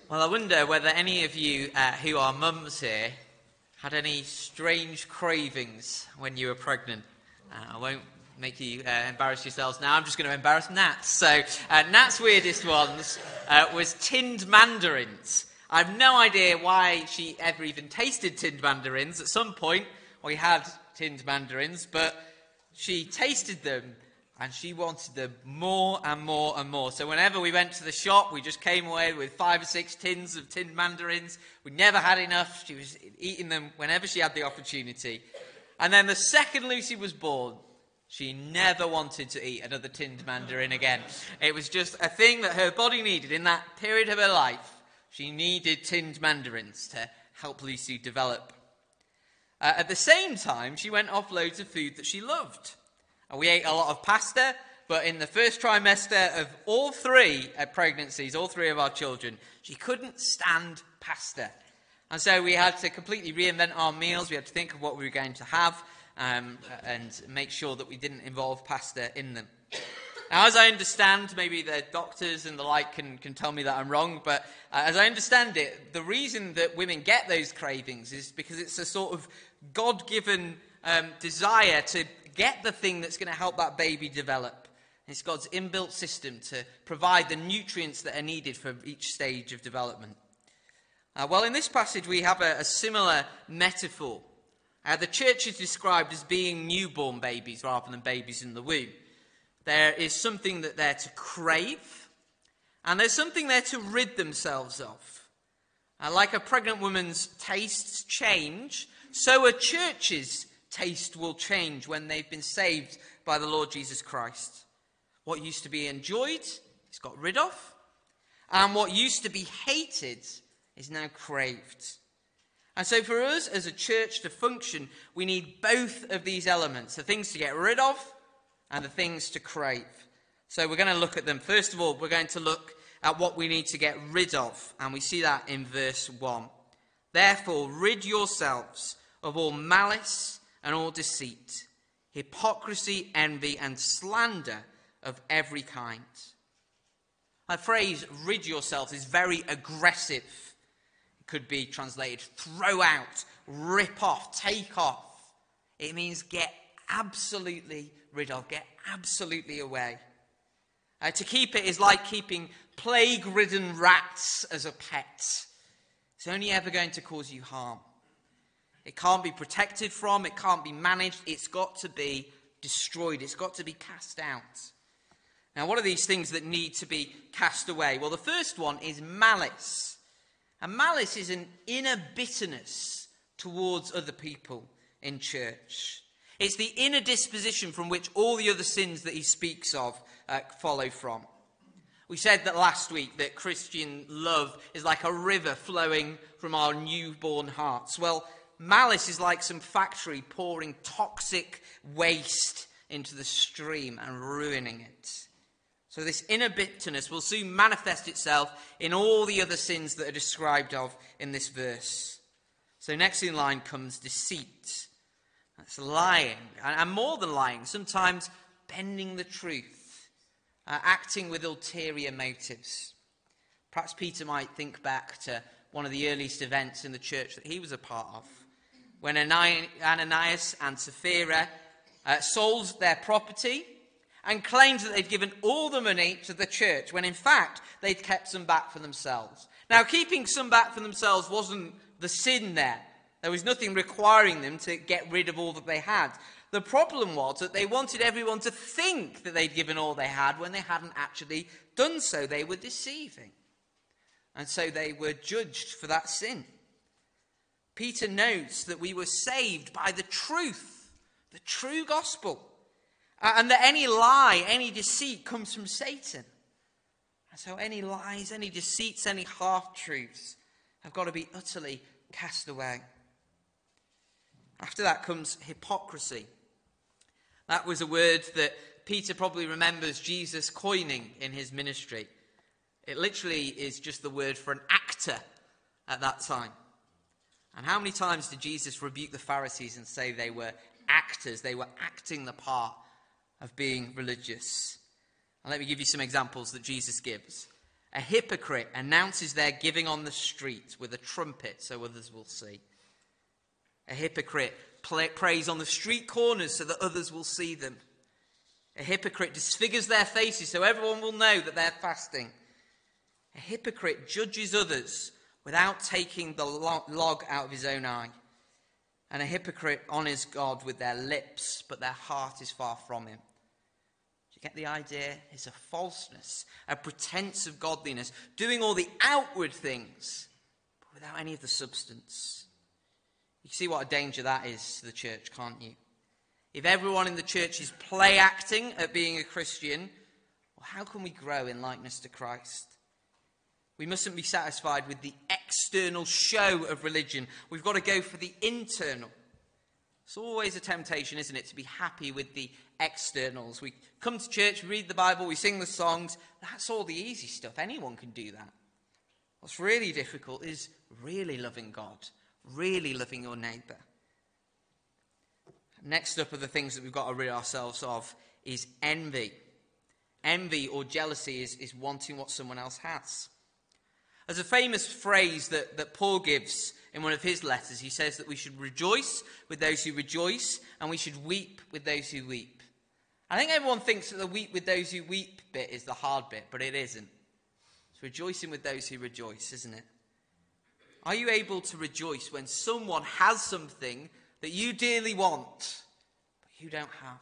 Well, I wonder whether any of you who are mums here had any strange cravings when you were pregnant. I won't make you embarrass yourselves now. I'm just going to embarrass Nat's. So Nat's weirdest ones was tinned mandarins. I have no idea why she ever even tasted tinned mandarins. At some point, we had tinned mandarins, but she tasted them and she wanted them more and more and more. So whenever we went to the shop, we just came away with 5 or 6 tins of tinned mandarins. We never had enough. She was eating them whenever she had the opportunity. And then the second Lucy was born, she never wanted to eat another tinned mandarin again. It was just a thing that her body needed in that period of her life. She needed tinned mandarins to help Lucy develop. At the same time, she went off loads of food that she loved. We ate a lot of pasta, but in the first trimester of all 3 pregnancies, all 3 of our children, she couldn't stand pasta. And so we had to completely reinvent our meals. We had to think of what we were going to have and make sure that we didn't involve pasta in them. Now, as I understand, maybe the doctors and the like can tell me that I'm wrong, but as I understand it, the reason that women get those cravings is because it's a sort of God-given desire to get the thing that's going to help that baby develop. It's God's inbuilt system to provide the nutrients that are needed for each stage of development. Well, in this passage, we have a similar metaphor. The church is described as being newborn babies rather than babies in the womb. There is something that they're to crave, and there's something they're to rid themselves of. Like a pregnant woman's tastes change, so a church's taste will change when they've been saved by the Lord Jesus Christ. What used to be enjoyed is got rid of, and what used to be hated is now craved. And so for us as a church to function, we need both of these elements, the things to get rid of and the things to crave. So we're going to look at them. First of all, we're going to look at what we need to get rid of, and we see that in verse 1. Therefore, rid yourselves of all malice and all deceit, hypocrisy, envy, and slander of every kind. That phrase, rid yourselves, is very aggressive. It could be translated, throw out, rip off, take off. It means get absolutely rid of, get absolutely away. To keep it is like keeping plague-ridden rats as a pet. It's only ever going to cause you harm. It can't be protected from, it can't be managed, it's got to be destroyed, it's got to be cast out. Now, what are these things that need to be cast away? Well, the first one is malice. And malice is an inner bitterness towards other people in church. It's the inner disposition from which all the other sins that he speaks of follow from. We said that last week that Christian love is like a river flowing from our newborn hearts. Well, malice is like some factory pouring toxic waste into the stream and ruining it. So this inner bitterness will soon manifest itself in all the other sins that are described of in this verse. So next in line comes deceit. That's lying, and more than lying, sometimes bending the truth, acting with ulterior motives. Perhaps Peter might think back to one of the earliest events in the church that he was a part of, when Ananias and Sapphira sold their property and claimed that they'd given all the money to the church, when in fact they'd kept some back for themselves. Now, keeping some back for themselves wasn't the sin there. There was nothing requiring them to get rid of all that they had. The problem was that they wanted everyone to think that they'd given all they had when they hadn't actually done so. They were deceiving. And so they were judged for that sin. Peter notes that we were saved by the truth, the true gospel, and that any lie, any deceit comes from Satan. And so any lies, any deceits, any half-truths have got to be utterly cast away. After that comes hypocrisy. That was a word that Peter probably remembers Jesus coining in his ministry. It literally is just the word for an actor at that time. And how many times did Jesus rebuke the Pharisees and say they were actors? They were acting the part of being religious. And let me give you some examples that Jesus gives. A hypocrite announces their giving on the street with a trumpet so others will see. A hypocrite prays on the street corners so that others will see them. A hypocrite disfigures their faces so everyone will know that they're fasting. A hypocrite judges others without taking the log out of his own eye. And a hypocrite honors God with their lips, but their heart is far from him. Do you get the idea? It's a falseness, a pretense of godliness, doing all the outward things, but without any of the substance. You can see what a danger that is to the church, can't you? If everyone in the church is play acting at being a Christian, well, how can we grow in likeness to Christ? We mustn't be satisfied with the external show of religion. We've got to go for the internal. It's always a temptation, isn't it, to be happy with the externals. We come to church, we read the Bible, we sing the songs. That's all the easy stuff. Anyone can do that. What's really difficult is really loving God, really loving your neighbour. Next up are the things that we've got to rid ourselves of is envy. Envy or jealousy is wanting what someone else has. There's a famous phrase that Paul gives in one of his letters. He says that we should rejoice with those who rejoice and we should weep with those who weep. I think everyone thinks that the weep with those who weep bit is the hard bit, but it isn't. It's rejoicing with those who rejoice, isn't it? Are you able to rejoice when someone has something that you dearly want, but you don't have?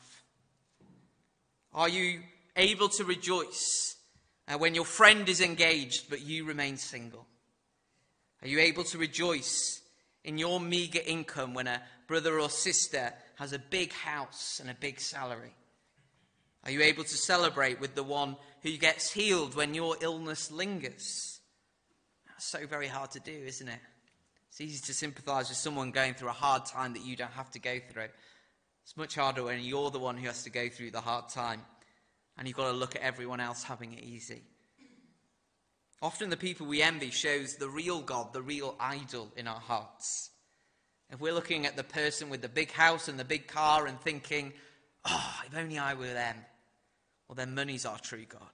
Are you able to rejoice when your friend is engaged, but you remain single? Are you able to rejoice in your meagre income when a brother or sister has a big house and a big salary? Are you able to celebrate with the one who gets healed when your illness lingers? That's so very hard to do, isn't it? It's easy to sympathise with someone going through a hard time that you don't have to go through. It's much harder when you're the one who has to go through the hard time and you've got to look at everyone else having it easy. Often the people we envy shows the real God, the real idol in our hearts. If we're looking at the person with the big house and the big car and thinking, oh, if only I were them, well, then money's our true God.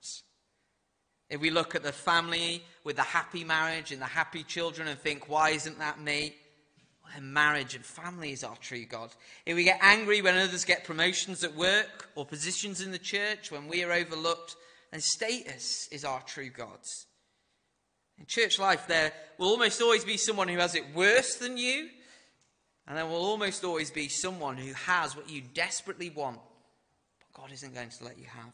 If we look at the family with the happy marriage and the happy children and think, why isn't that me? Well, then marriage and family is our true God. If we get angry when others get promotions at work or positions in the church, when we are overlooked, then status is our true God. In church life, there will almost always be someone who has it worse than you, and there will almost always be someone who has what you desperately want, but God isn't going to let you have.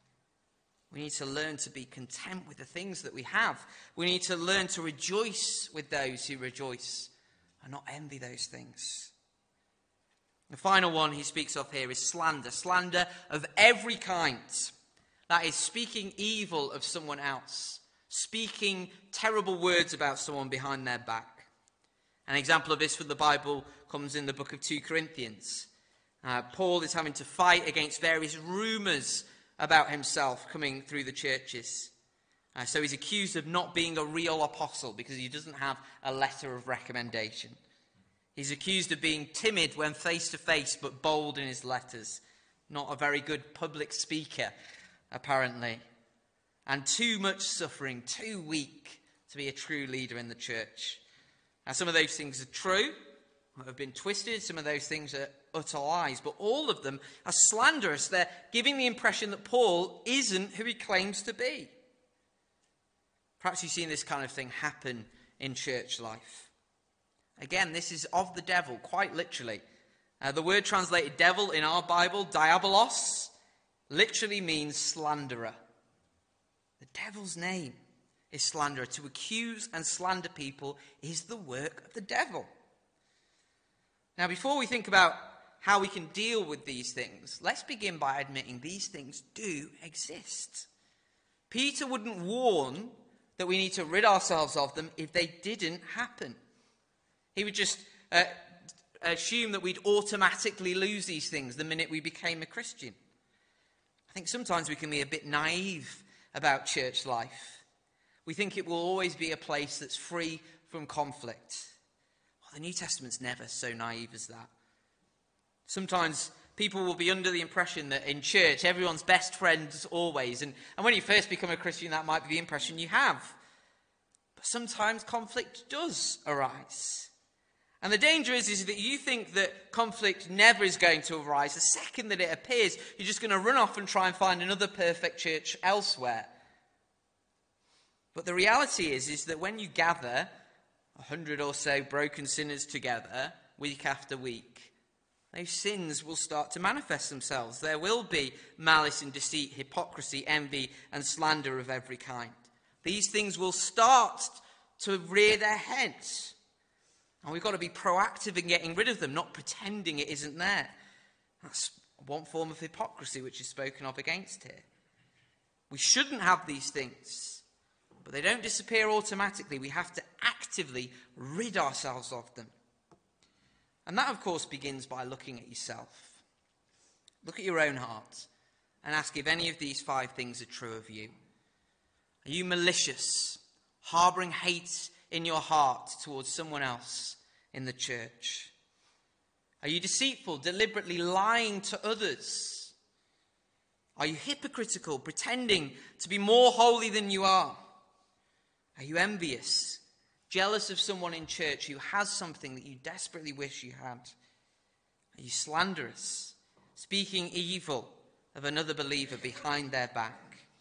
We need to learn to be content with the things that we have. We need to learn to rejoice with those who rejoice and not envy those things. The final one he speaks of here is slander. Slander of every kind. That is speaking evil of someone else. Speaking terrible words about someone behind their back. An example of this from the Bible comes in the book of 2 Corinthians. Paul is having to fight against various rumours about himself coming through the churches. So he's accused of not being a real apostle because he doesn't have a letter of recommendation. He's accused of being timid when face to face but bold in his letters. Not a very good public speaker, apparently. And too much suffering, too weak to be a true leader in the church. Now, some of those things are true, have been twisted. Some of those things are utter lies. But all of them are slanderous. They're giving the impression that Paul isn't who he claims to be. Perhaps you've seen this kind of thing happen in church life. Again, this is of the devil, quite literally. The word translated devil in our Bible, diabolos, literally means slanderer. The devil's name is slanderer. To accuse and slander people is the work of the devil. Now, before we think about how we can deal with these things, let's begin by admitting these things do exist. Peter wouldn't warn that we need to rid ourselves of them if they didn't happen. He would just assume that we'd automatically lose these things the minute we became a Christian. I think sometimes we can be a bit naive about church life. We think it will always be a place that's free from conflict. Well, the New Testament's never so naive as that. Sometimes people will be under the impression that in church, everyone's best friends always. And when you first become a Christian, that might be the impression you have. But sometimes conflict does arise. And the danger is that you think that conflict never is going to arise. The second that it appears, you're just going to run off and try and find another perfect church elsewhere. But the reality is that when you gather 100 or so broken sinners together week after week, those sins will start to manifest themselves. There will be malice and deceit, hypocrisy, envy, and slander of every kind. These things will start to rear their heads. And we've got to be proactive in getting rid of them, not pretending it isn't there. That's one form of hypocrisy which is spoken of against here. We shouldn't have these things, but they don't disappear automatically. We have to actively rid ourselves of them. And that, of course, begins by looking at yourself. Look at your own heart and ask if any of these 5 things are true of you. Are you malicious, harbouring hate in your heart towards someone else in the church? Are you deceitful, deliberately lying to others? Are you hypocritical, pretending to be more holy than you are? Are you envious, jealous of someone in church who has something that you desperately wish you had? Are you slanderous, speaking evil of another believer behind their back?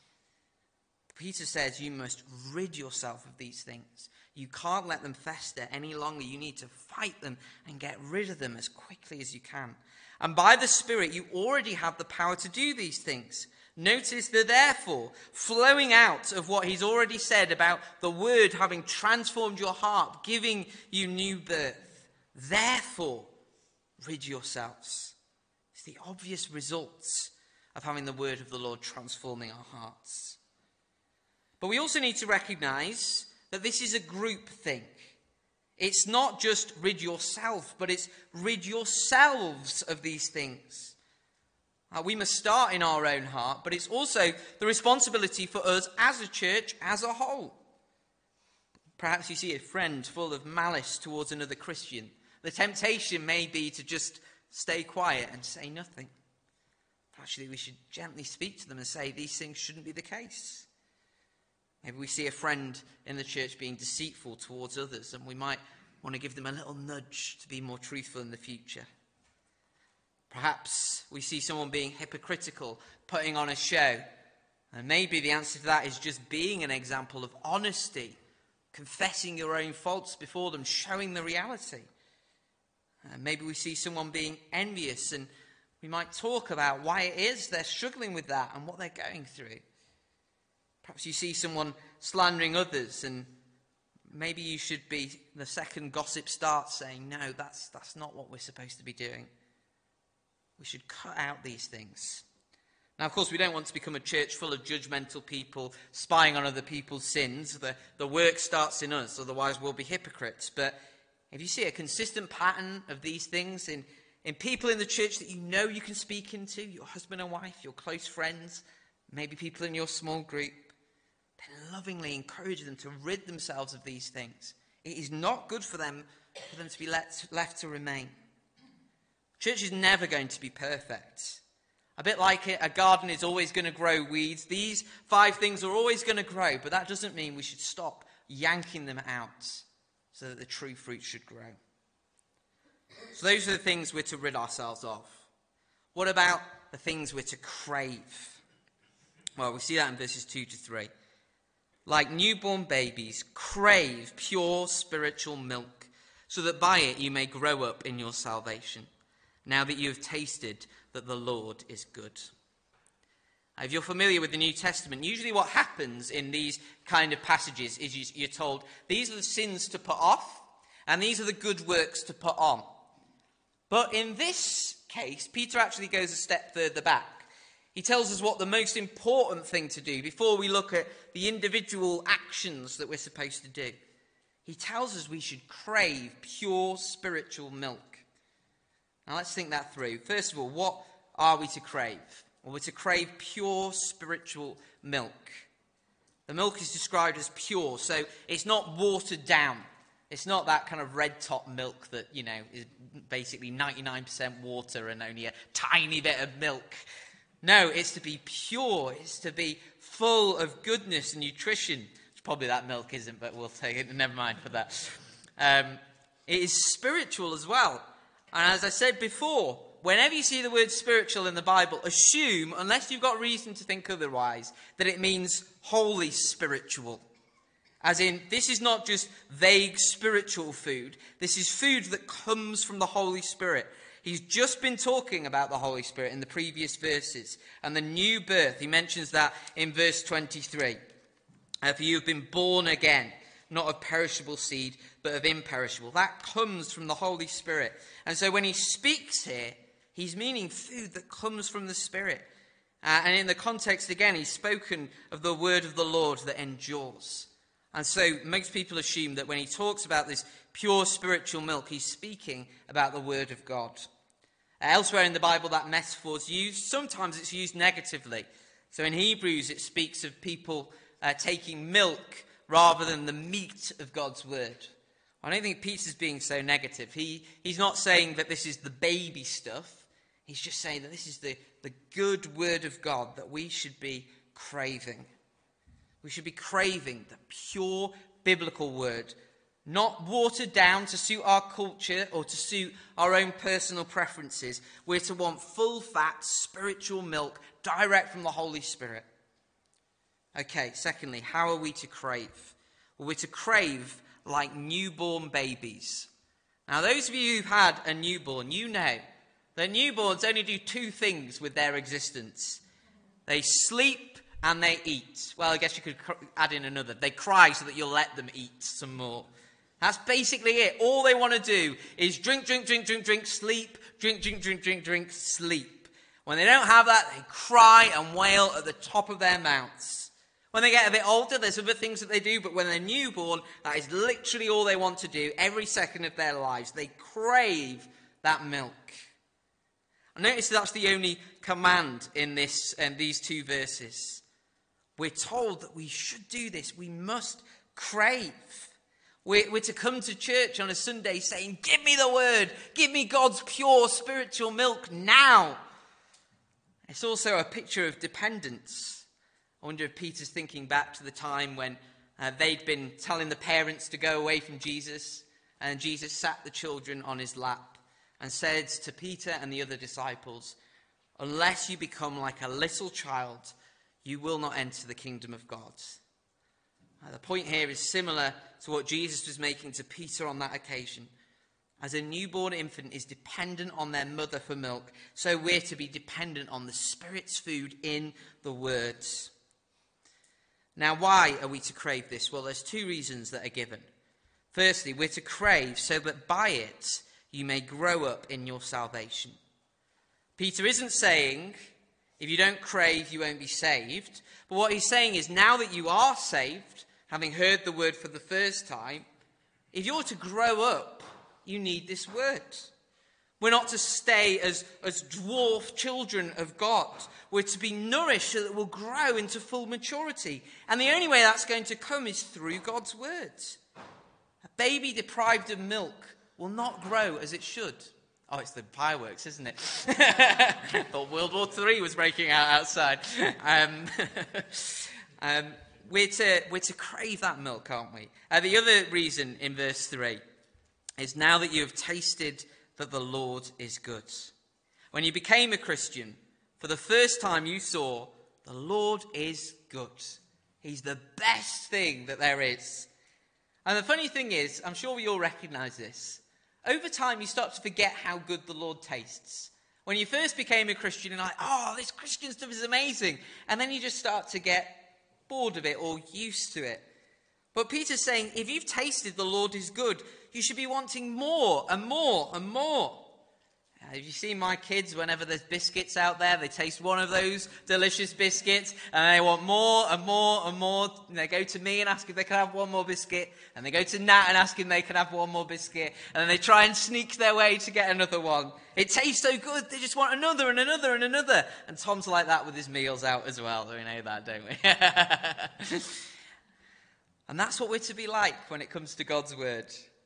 Peter says you must rid yourself of these things. You can't let them fester any longer. You need to fight them and get rid of them as quickly as you can. And by the Spirit, you already have the power to do these things. Notice the therefore flowing out of what he's already said about the word having transformed your heart, giving you new birth. Therefore, rid yourselves. It's the obvious results of having the word of the Lord transforming our hearts. But we also need to recognize that this is a group thing. It's not just rid yourself, but it's rid yourselves of these things. We must start in our own heart, but it's also the responsibility for us as a church as a whole. Perhaps you see a friend full of malice towards another Christian. The temptation may be to just stay quiet and say nothing. Actually, we should gently speak to them and say these things shouldn't be the case. Maybe we see a friend in the church being deceitful towards others, and we might want to give them a little nudge to be more truthful in the future. Perhaps we see someone being hypocritical, putting on a show, and maybe the answer to that is just being an example of honesty, confessing your own faults before them, showing the reality. Maybe we see someone being envious, and we might talk about why it is they're struggling with that and what they're going through. Perhaps you see someone slandering others, and maybe you should be the second gossip starts saying, no, that's not what we're supposed to be doing. We should cut out these things. Now, of course, we don't want to become a church full of judgmental people spying on other people's sins. The work starts in us, otherwise we'll be hypocrites. But if you see a consistent pattern of these things in people in the church that you know you can speak into, your husband and wife, your close friends, maybe people in your small group, then lovingly encourage them to rid themselves of these things. It is not good for them to be left to remain. Church is never going to be perfect. A bit like a garden is always going to grow weeds. These 5 things are always going to grow, but that doesn't mean we should stop yanking them out so that the true fruit should grow. So those are the things we're to rid ourselves of. What about the things we're to crave? Well, we see that in verses 2 to 3. Like newborn babies, crave pure spiritual milk, so that by it you may grow up in your salvation, now that you have tasted that the Lord is good. If you're familiar with the New Testament, usually what happens in these kind of passages is you're told, these are the sins to put off, and these are the good works to put on. But in this case, Peter actually goes a step further back. He tells us what the most important thing to do before we look at the individual actions that we're supposed to do. He tells us we should crave pure spiritual milk. Now let's think that through. First of all, what are we to crave? Well, we're to crave pure spiritual milk. The milk is described as pure, so it's not watered down. It's not that kind of red top milk that, is basically 99% water and only a tiny bit of milk. No, it's to be pure. It's to be full of goodness and nutrition. Probably that milk isn't, but we'll take it. Never mind for that. It is spiritual as well. And as I said before, whenever you see the word spiritual in the Bible, assume, unless you've got reason to think otherwise, that it means wholly spiritual. As in, this is not just vague spiritual food. This is food that comes from the Holy Spirit. He's just been talking about the Holy Spirit in the previous verses. And the new birth, he mentions that in verse 23. For you have been born again, not of perishable seed, but of imperishable. That comes from the Holy Spirit. And so when he speaks here, he's meaning food that comes from the Spirit. And in the context, again, he's spoken of the word of the Lord that endures. And so most people assume that when he talks about this pure spiritual milk, he's speaking about the word of God. Elsewhere in the Bible, that metaphor is used. Sometimes it's used negatively. So in Hebrews, it speaks of people taking milk rather than the meat of God's word. I don't think Peter's being so negative. He's not saying that this is the baby stuff. He's just saying that this is the good word of God that we should be craving. We should be craving the pure biblical word, not watered down to suit our culture or to suit our own personal preferences. We're to want full-fat spiritual milk direct from the Holy Spirit. Okay, secondly, how are we to crave? Well, we're to crave like newborn babies. Now, those of you who've had a newborn, you know that newborns only do two things with their existence. They sleep and they eat. Well, I guess you could add in another. They cry so that you'll let them eat some more. That's basically it. All they want to do is drink, sleep, drink, sleep. When they don't have that, they cry and wail at the top of their mouths. When they get a bit older, there's other things that they do, but when they're newborn, that is literally all they want to do every second of their lives. They crave that milk. And notice that's the only command in these two verses. We're told that we should do this. We must crave. We're to come to church on a Sunday saying, give me the word. Give me God's pure spiritual milk now. It's also a picture of dependence. I wonder if Peter's thinking back to the time when they'd been telling the parents to go away from Jesus. And Jesus sat the children on his lap and said to Peter and the other disciples, unless you become like a little child, you will not enter the kingdom of God. The point here is similar to what Jesus was making to Peter on that occasion. As a newborn infant is dependent on their mother for milk, so we're to be dependent on the Spirit's food in the words. Now, why are we to crave this? Well, there's two reasons that are given. Firstly, we're to crave so that by it you may grow up in your salvation. Peter isn't saying, if you don't crave, you won't be saved. But what he's saying is, now that you are saved, having heard the word for the first time, if you're to grow up, you need this word. We're not to stay as dwarf children of God. We're to be nourished so that we'll grow into full maturity. And the only way that's going to come is through God's word. A baby deprived of milk will not grow as it should. Oh, it's the fireworks, isn't it? Thought World War III was breaking out outside. We're to crave that milk, aren't we? The other reason in verse 3 is now that you have tasted that the Lord is good. When you became a Christian, for the first time you saw the Lord is good. He's the best thing that there is. And the funny thing is, I'm sure we all recognize this. Over time, you start to forget how good the Lord tastes. When you first became a Christian, you're like, oh, this Christian stuff is amazing. And then you just start to get bored of it or used to it. But Peter's saying, if you've tasted the Lord is good, you should be wanting more and more and more. Have you seen my kids, whenever there's biscuits out there, they taste one of those delicious biscuits and they want more and more and more. And they go to me and ask if they can have one more biscuit. And they go to Nat and ask if they can have one more biscuit. And then they try and sneak their way to get another one. It tastes so good, they just want another and another and another. And Tom's like that with his meals out as well. We know that, don't we? And that's what we're to be like when it comes to God's word.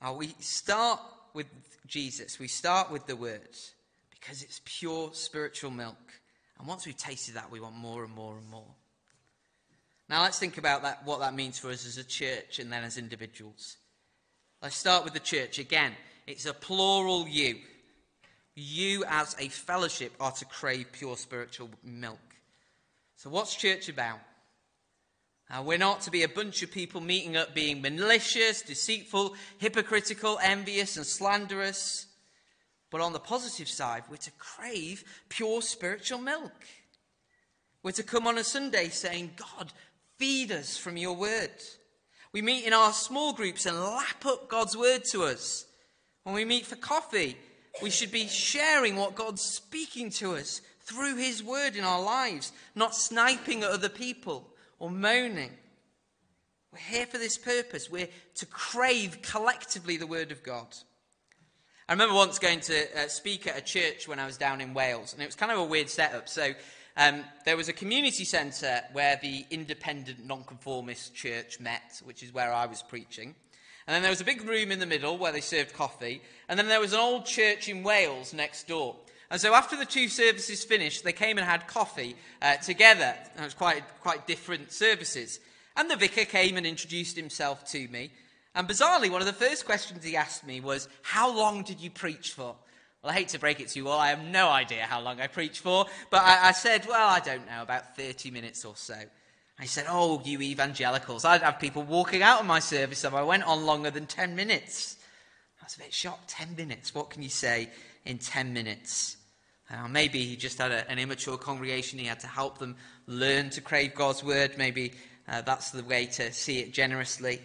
We start with Jesus. We start with the Word because it's pure spiritual milk. And once we've tasted that, we want more and more and more. Now let's think about that, what that means for us as a church and then as individuals. Let's start with the church. Again, it's a plural you. You as a fellowship are to crave pure spiritual milk. So what's church about? We're not to be a bunch of people meeting up being malicious, deceitful, hypocritical, envious and slanderous. But on the positive side, we're to crave pure spiritual milk. We're to come on a Sunday saying, God, feed us from your word. We meet in our small groups and lap up God's word to us. When we meet for coffee, we should be sharing what God's speaking to us through his word in our lives, not sniping at other people or moaning. We're here for this purpose. We're to crave collectively the word of God. I remember once going to speak at a church when I was down in Wales, and it was kind of a weird setup. So there was a community centre where the independent nonconformist church met, which is where I was preaching. And then there was a big room in the middle where they served coffee. And then there was an old church in Wales next door. And so after the two services finished, they came and had coffee together. And it was quite different services. And the vicar came and introduced himself to me. And bizarrely, one of the first questions he asked me was, how long did you preach for? Well, I hate to break it to you all, I have no idea how long I preached for. But I said, well, I don't know, about 30 minutes or so. And he said, oh, you evangelicals. I'd have people walking out of my service if I went on longer than 10 minutes. I was a bit shocked. 10 minutes, what can you say in 10 minutes? Maybe he just had an immature congregation. He had to help them learn to crave God's word. Maybe that's the way to see it generously.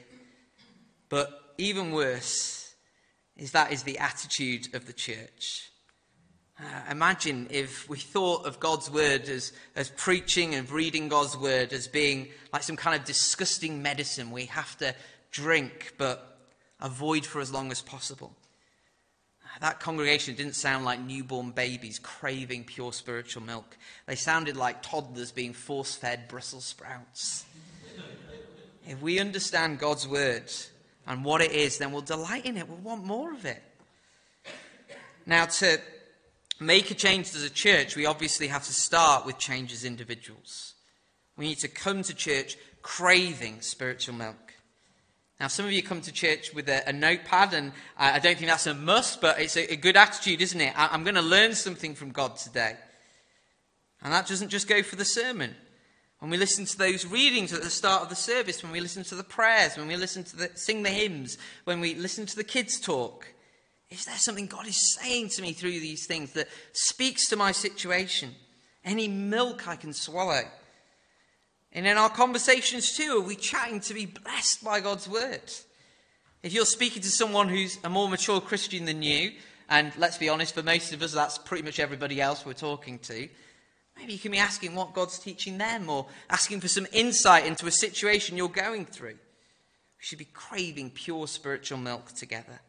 But even worse is that is the attitude of the church. Imagine if we thought of God's word as preaching and reading God's word as being like some kind of disgusting medicine we have to drink but avoid for as long as possible. That congregation didn't sound like newborn babies craving pure spiritual milk. They sounded like toddlers being force-fed Brussels sprouts. If we understand God's word and what it is, then we'll delight in it. We'll want more of it. Now, to make a change as a church, we obviously have to start with change as individuals. We need to come to church craving spiritual milk. Now, some of you come to church with a notepad, and I don't think that's a must, but it's a good attitude, isn't it? I'm going to learn something from God today. And that doesn't just go for the sermon. When we listen to those readings at the start of the service, when we listen to the prayers, when we listen to sing the hymns, when we listen to the kids talk, is there something God is saying to me through these things that speaks to my situation? Any milk I can swallow? And in our conversations too, are we chatting to be blessed by God's word? If you're speaking to someone who's a more mature Christian than you, and let's be honest, for most of us, that's pretty much everybody else we're talking to, maybe you can be asking what God's teaching them, or asking for some insight into a situation you're going through. We should be craving pure spiritual milk together.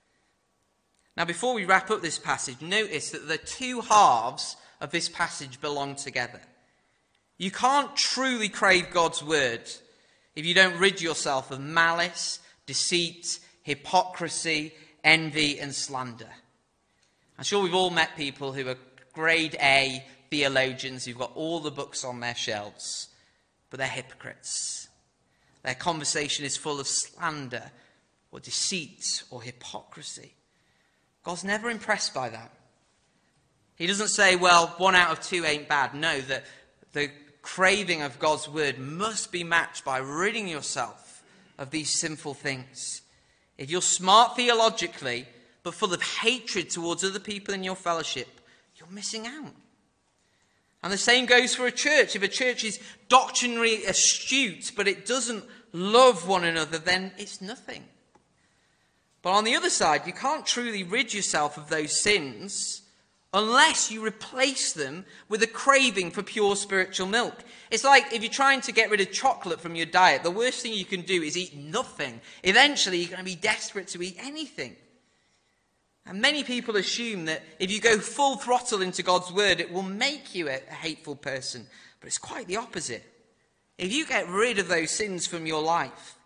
Now, before we wrap up this passage, notice that the two halves of this passage belong together. You can't truly crave God's word if you don't rid yourself of malice, deceit, hypocrisy, envy and slander. I'm sure we've all met people who are grade A theologians who've got all the books on their shelves, but they're hypocrites. Their conversation is full of slander or deceit or hypocrisy. God's never impressed by that. He doesn't say, well, 1 out of 2 ain't bad. No, the craving of God's word must be matched by ridding yourself of these sinful things. If you're smart theologically, but full of hatred towards other people in your fellowship, you're missing out. And the same goes for a church. If a church is doctrinally astute, but it doesn't love one another, then it's nothing. But on the other side, you can't truly rid yourself of those sins unless you replace them with a craving for pure spiritual milk. It's like if you're trying to get rid of chocolate from your diet, the worst thing you can do is eat nothing. Eventually, you're going to be desperate to eat anything. And many people assume that if you go full throttle into God's word, it will make you a hateful person. But it's quite the opposite. If you get rid of those sins from your life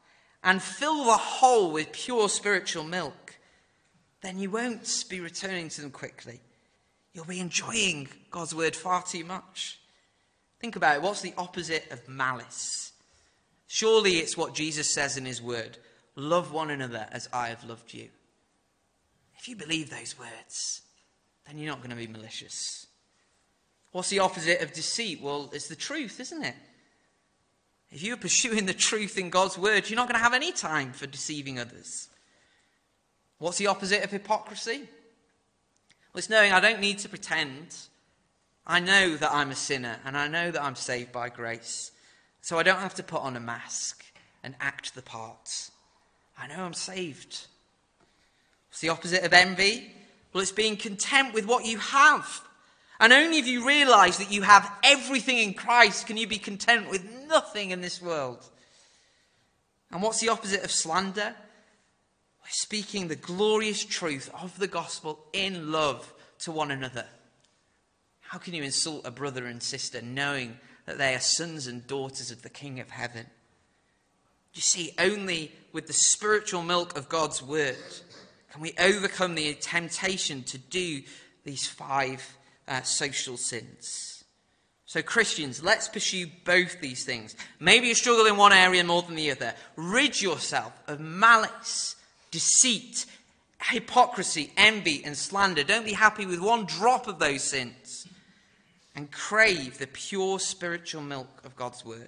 and fill the hole with pure spiritual milk, then you won't be returning to them quickly. You'll be enjoying God's word far too much. Think about it. What's the opposite of malice? Surely it's what Jesus says in his word. Love one another as I have loved you. If you believe those words, then you're not going to be malicious. What's the opposite of deceit? Well, it's the truth, isn't it? If you're pursuing the truth in God's word, you're not going to have any time for deceiving others. What's the opposite of hypocrisy? Well, it's knowing I don't need to pretend. I know that I'm a sinner and I know that I'm saved by grace. So I don't have to put on a mask and act the part. I know I'm saved. What's the opposite of envy? Well, it's being content with what you have. And only if you realise that you have everything in Christ can you be content with nothing in this world. And what's the opposite of slander? We're speaking the glorious truth of the gospel in love to one another. How can you insult a brother and sister knowing that they are sons and daughters of the King of Heaven? You see, only with the spiritual milk of God's word can we overcome the temptation to do these 5 social sins. So Christians, let's pursue both these things. Maybe you struggle in one area more than the other. Rid yourself of malice, deceit, hypocrisy, envy, and slander. Don't be happy with one drop of those sins. And crave the pure spiritual milk of God's word.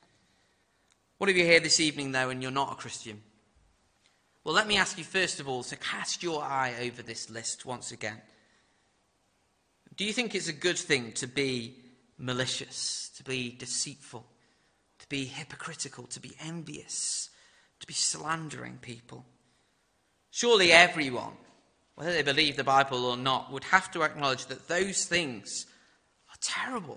What if you're here this evening, though, and you're not a Christian? Well, let me ask you, first of all, to cast your eye over this list once again. Do you think it's a good thing to be malicious, to be deceitful, to be hypocritical, to be envious, to be slandering people? Surely everyone, whether they believe the Bible or not, would have to acknowledge that those things are terrible.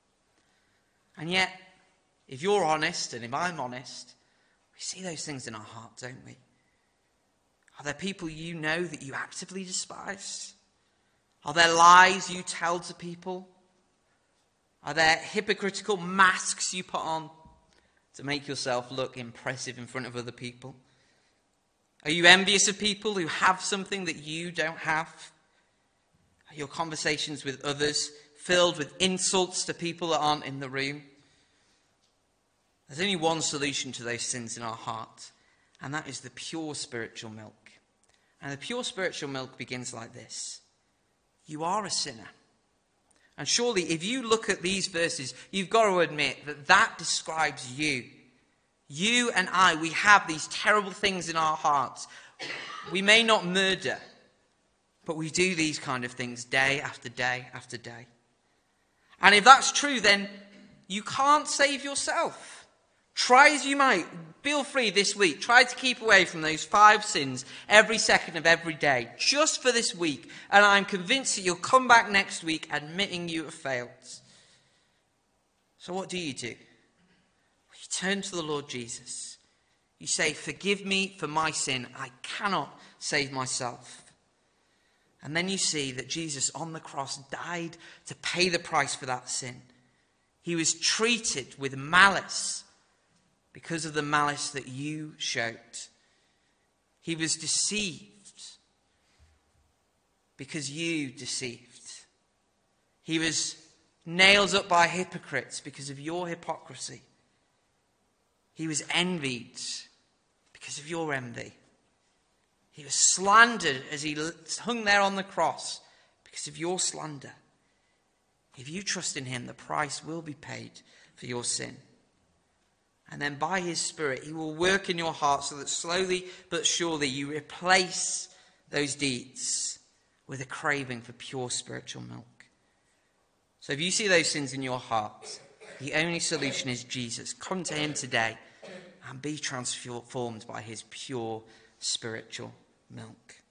And yet, if you're honest, and if I'm honest, we see those things in our heart, don't we? Are there people you know that you actively despise? Are there lies you tell to people? Are there hypocritical masks you put on to make yourself look impressive in front of other people? Are you envious of people who have something that you don't have? Are your conversations with others filled with insults to people that aren't in the room? There's only one solution to those sins in our heart, and that is the pure spiritual milk. And the pure spiritual milk begins like this. You are a sinner. And surely if you look at these verses, you've got to admit that that describes you. You and I, we have these terrible things in our hearts. We may not murder, but we do these kind of things day after day after day. And if that's true, then you can't save yourself. Try as you might, feel free this week. Try to keep away from those 5 sins every second of every day, just for this week. And I'm convinced that you'll come back next week admitting you have failed. So what do? You turn to the Lord Jesus. You say, forgive me for my sin. I cannot save myself. And then you see that Jesus on the cross died to pay the price for that sin. He was treated with malice because of the malice that you showed. He was deceived because you deceived. He was nailed up by hypocrites because of your hypocrisy. He was envied because of your envy. He was slandered as he hung there on the cross because of your slander. If you trust in him, the price will be paid for your sin. And then by his Spirit, he will work in your heart so that slowly but surely you replace those deeds with a craving for pure spiritual milk. So if you see those sins in your heart, the only solution is Jesus. Come to him today and be transformed by his pure spiritual milk.